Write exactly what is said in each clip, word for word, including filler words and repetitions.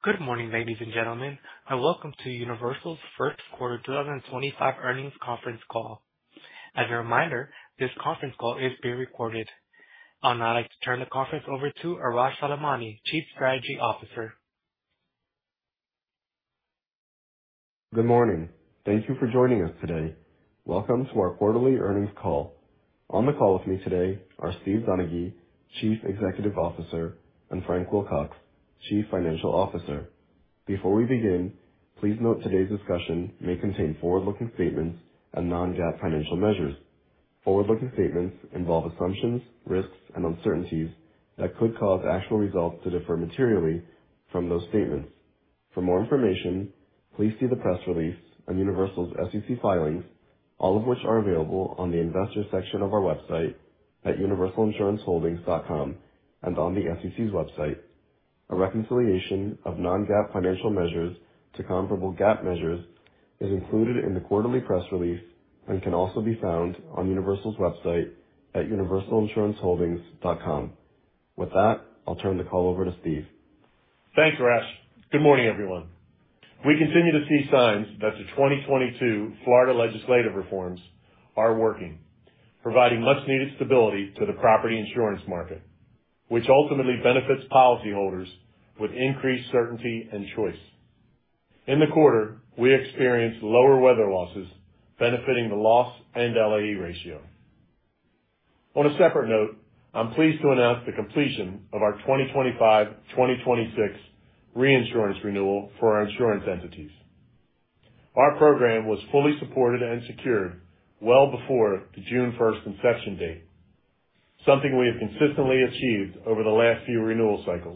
Good morning, ladies and gentlemen, and welcome to Universal's first quarter twenty twenty-five earnings conference call. As a reminder, this conference call is being recorded. I'd now like to turn the conference over to Arash Soleimani, Chief Strategy Officer. Good morning. Thank you for joining us today. Welcome to our quarterly earnings call. On the call with me today are Steve Donaghy, Chief Executive Officer, and Frank Wilcox, Chief Financial Officer. Before we begin, please note today's discussion may contain forward-looking statements and non-GAAP financial measures. Forward-looking statements involve assumptions, risks, and uncertainties that could cause actual results to differ materially from those statements. For more information, please see the press release and Universal's S E C filings, all of which are available on the Investors section of our website at universal insurance holdings dot com and on the S E C's website. A reconciliation of non-GAAP financial measures to comparable GAAP measures is included in the quarterly press release and can also be found on Universal's website at universal insurance holdings dot com. With that, I'll turn the call over to Steve. Thanks, Rash. Good morning, everyone. We continue to see signs that the twenty twenty-two Florida legislative reforms are working, providing much-needed stability to the property insurance market, which ultimately benefits policyholders with increased certainty and choice. In the quarter, we experienced lower weather losses, benefiting the loss and L A E ratio. On a separate note, I'm pleased to announce the completion of our twenty twenty-five twenty twenty-six reinsurance renewal for our insurance entities. Our program was fully supported and secured well before the June first inception date, something we have consistently achieved over the last few renewal cycles.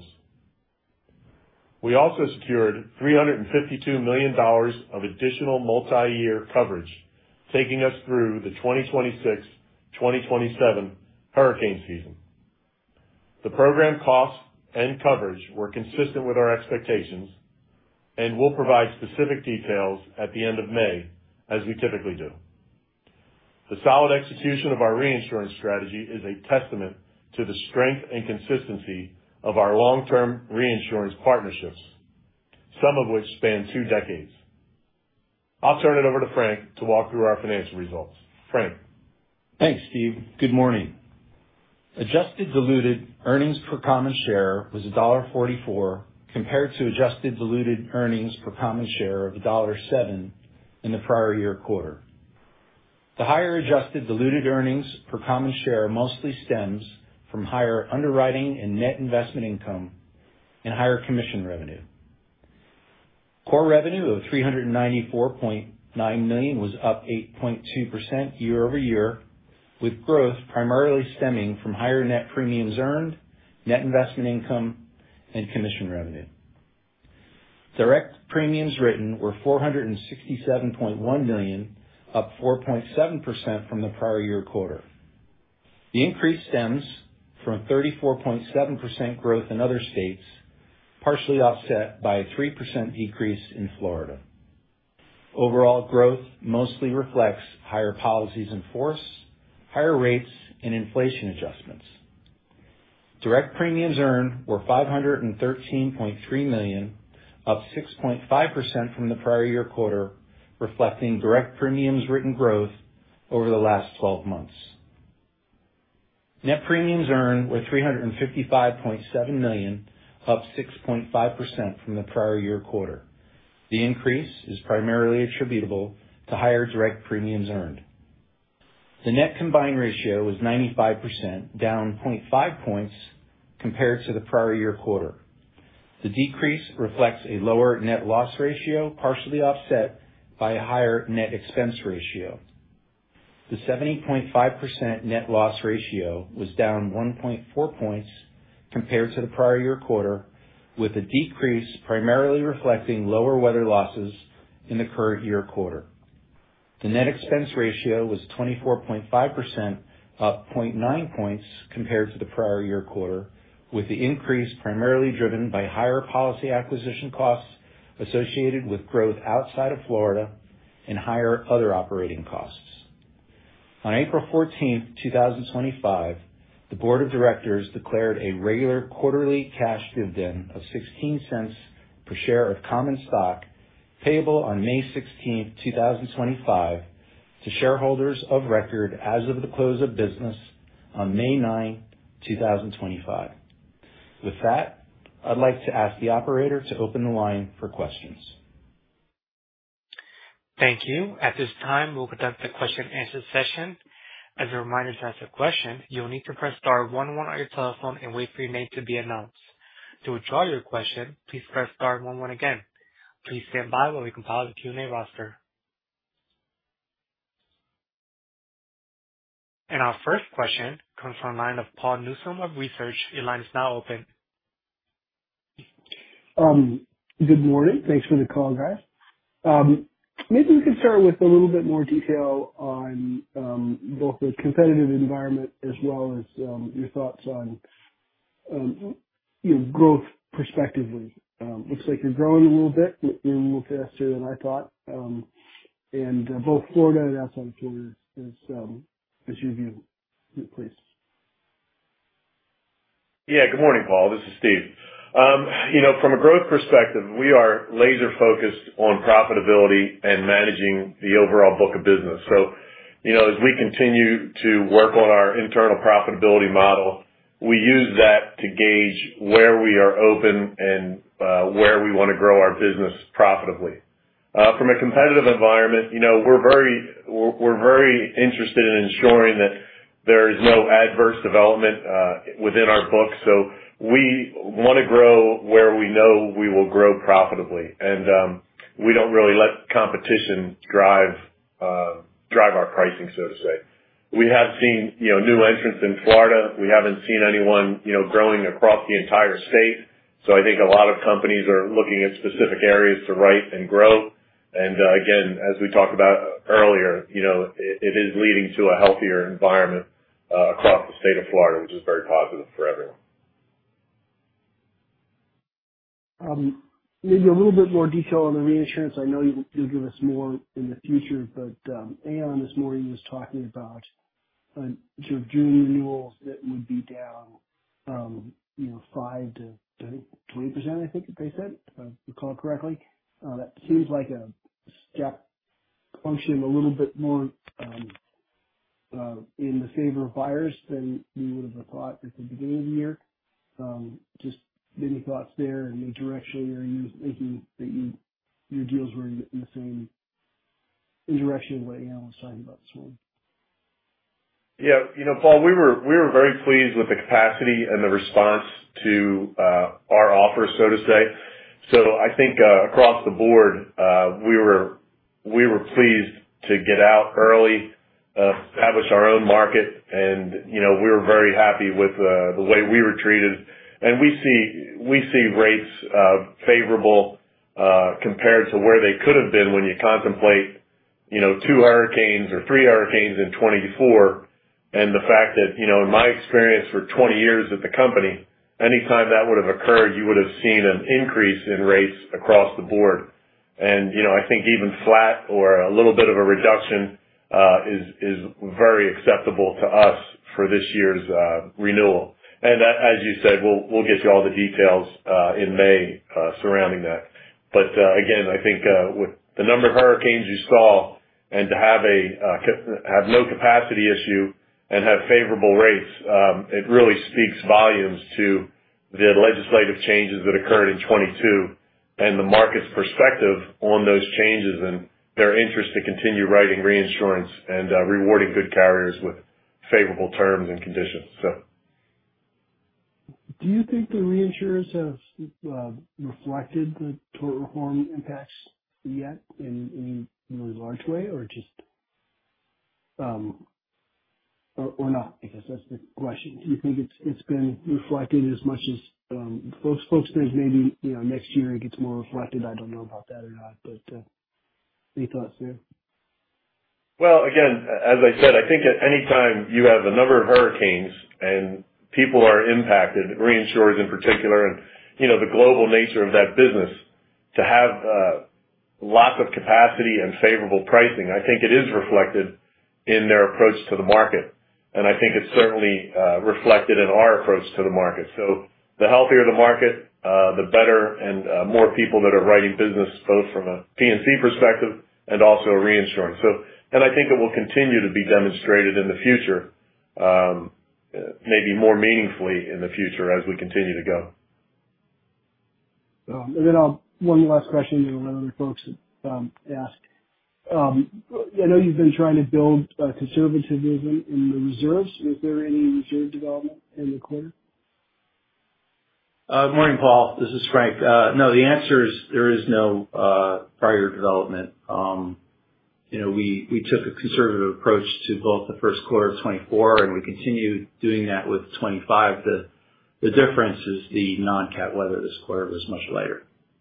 We also secured three hundred fifty-two million dollars of additional multi-year coverage, taking us through the twenty twenty-six twenty twenty-seven hurricane season. The program costs and coverage were consistent with our expectations, and we'll provide specific details at the end of May, as we typically do. The solid execution of our reinsurance strategy is a testament to the strength and consistency of our long-term reinsurance partnerships, some of which span two decades. I'll turn it over to Frank to walk through our financial results. Frank. Thanks, Steve. Good morning. Adjusted diluted earnings per common share was one dollar and forty-four cents compared to adjusted diluted earnings per common share of one dollar and seven cents in the prior year quarter. The higher adjusted diluted earnings per common share mostly stems from higher underwriting and net investment income and higher commission revenue. Core revenue of three hundred ninety-four point nine million dollars was up eight point two percent year over year, with growth primarily stemming from higher net premiums earned, net investment income, and commission revenue. Direct premiums written were four hundred sixty-seven point one million dollars, up four point seven percent from the prior year quarter. The increase stems from thirty-four point seven percent growth in other states, partially offset by a three percent decrease in Florida. Overall growth mostly reflects higher policies in force, higher rates, and inflation adjustments. Direct premiums earned were five hundred thirteen point three million dollars, up six point five percent from the prior year quarter, reflecting direct premiums written growth over the last twelve months. Net premiums earned were three hundred fifty-five point seven million dollars, up six point five percent from the prior year quarter. The increase is primarily attributable to higher direct premiums earned. The net combined ratio was ninety-five percent, down zero point five points compared to the prior year quarter. The decrease reflects a lower net loss ratio, partially offset by a higher net expense ratio. The seventy point five percent net loss ratio was down one point four points compared to the prior year quarter, with a decrease primarily reflecting lower weather losses in the current year quarter. The net expense ratio was twenty-four point five percent, up zero point nine points compared to the prior year quarter, with the increase primarily driven by higher policy acquisition costs associated with growth outside of Florida and higher other operating costs. On April fourteenth, twenty twenty-five, the Board of Directors declared a regular quarterly cash dividend of sixteen cents per share of common stock payable on May sixteenth, twenty twenty-five to shareholders of record as of the close of business on May ninth, twenty twenty-five. With that, I'd like to ask the operator to open the line for questions. Thank you. At this time, we'll conduct the question and answer session. As a reminder, to ask a question, you'll need to press star one one on your telephone and wait for your name to be announced. To withdraw your question, please press star one one again. Please stand by while we compile the Q and A roster. And our first question comes from the line of Paul Newsome of Research. Your line is now open. Um, good morning. Thanks for the call, guys. Um, maybe we could start with a little bit more detail on um, both the competitive environment as well as um, your thoughts on um, you know, growth prospectively. Um, looks like you're growing a little bit. You're a little faster than I thought. Um, and uh, both Florida and outside of Florida is, um, is your view, please. Yeah, good morning, Paul. This is Steve. Um, you know, from a growth perspective, we are laser focused on profitability and managing the overall book of business. So, you know, as we continue to work on our internal profitability model, we use that to gauge where we are open and uh, where we want to grow our business profitably. Uh, from a competitive environment, you know, we're very we're, we're very interested in ensuring that there is no adverse development uh, within our book. So we want to grow where we know we will grow profitably, and um, we don't really let competition drive uh, drive our pricing, so to say. We have seen, you know, new entrants in Florida. We haven't seen anyone, you know, growing across the entire state. So I think a lot of companies are looking at specific areas to write and grow. And uh, again, as we talked about earlier, you know, it, it is leading to a healthier environment uh, across the state of Florida, which is very positive for everyone. Um, maybe a little bit more detail on the reinsurance. I know you, you'll give us more in the future, but um, Aon this morning was talking about uh, sort of June renewals that would be down, um, you know, five to twenty percent. I think they said, if I recall correctly. Uh, that seems like a step function a little bit more um, uh, in the favor of buyers than we would have thought at the beginning of the year. Um, just any thoughts there, and directionally, are you thinking that you your deals were in the same in direction of what Aon was talking about this morning? Yeah, you know, Paul, we were we were very pleased with the capacity and the response to uh, our offer, so to say. So I think uh, across the board, uh, we were we were pleased to get out early, uh, establish our own market, and you know we were very happy with uh, the way we were treated. And we see we see rates uh, favorable uh, compared to where they could have been when you contemplate, you know, two hurricanes or three hurricanes in twenty-four. And the fact that, you know, in my experience for twenty years at the company, anytime that would have occurred, you would have seen an increase in rates across the board. And, you know, I think even flat or a little bit of a reduction uh, is is very acceptable to us for this year's uh, renewal. And uh, as you said, we'll we'll get you all the details uh, in May uh, surrounding that. But uh, again, I think uh, with the number of hurricanes you saw, and to have a uh, have no capacity issue and have favorable rates, um, it really speaks volumes to the legislative changes that occurred in twenty-two and the market's perspective on those changes and their interest to continue writing reinsurance and uh, rewarding good carriers with favorable terms and conditions. So, do you think the reinsurers have uh, reflected the tort reform impacts yet in any really large way, or just um, Or, or not? I guess that's the question. Do you think it's it's been reflected as much as um, folks folks think maybe, you know, next year it gets more reflected? I don't know about that or not, but uh, any thoughts there? Well, again, as I said, I think at any time you have a number of hurricanes and people are impacted, reinsurers in particular, and you know the global nature of that business, to have uh, lots of capacity and favorable pricing, I think it is reflected in their approach to the market. And I think it's certainly uh, reflected in our approach to the market. So the healthier the market, uh, the better and uh, more people that are writing business, both from a P and C perspective and also a reinsurance. So, and I think it will continue to be demonstrated in the future, um, maybe more meaningfully in the future as we continue to go. Um, and then I'll, one last question and let other folks um, ask. Um, I know you've been trying to build uh, conservatism in the reserves. Was there any reserve development in the quarter? Uh, Good morning, Paul. This is Frank. Uh, No, the answer is there is no uh, prior development. Um, You know, we we took a conservative approach to both the first quarter of twenty-four, and we continue doing that with twenty-five. The the difference is the non-cat weather this quarter was much lighter.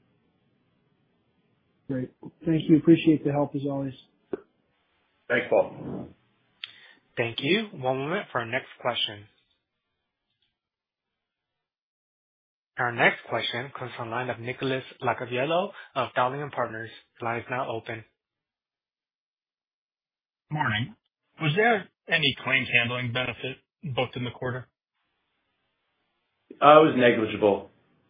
Great. Thank you. Appreciate the help as always. Thanks, Paul. Thank you. One moment for our next question. Our next question comes from the line of Nicholas Lacaviello of Dowling and Partners. The line is now open. Morning. Was there any claims handling benefit booked in the quarter? Uh, It was negligible.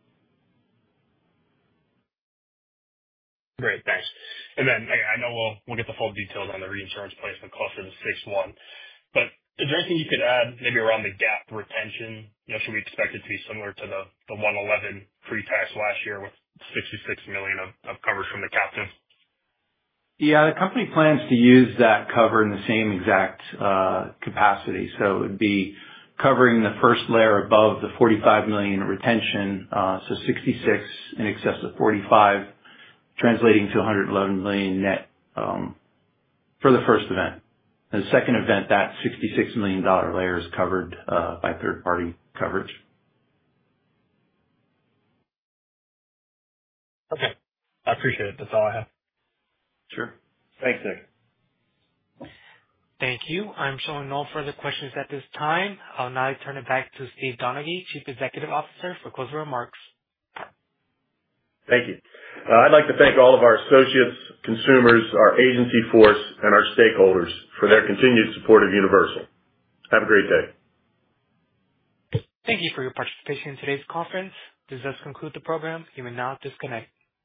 Great, thanks. And then I I know we'll we'll get the full details on the reinsurance placement closer to six one, but is there anything you could add maybe around the gap retention? You know, should we expect it to be similar to the the one eleven pre-tax last year with sixty-six million of of coverage from the captive? Yeah, the company plans to use that cover in the same exact uh, capacity. So it would be covering the first layer above the forty-five million retention, uh, so sixty-six in excess of forty-five, translating to one hundred eleven million net um, for the first event. And the second event, that sixty-six million dollars layer is covered uh, by third-party coverage. Okay. I appreciate it. That's all I have. Sure. Thanks, Nick. Thank you. I'm showing no further questions at this time. I'll now turn it back to Steve Donaghy, Chief Executive Officer, for closing remarks. Thank you. Uh, I'd like to thank all of our associates, consumers, our agency force, and our stakeholders for their continued support of Universal. Have a great day. Thank you for your participation in today's conference. This does conclude the program. You may now disconnect.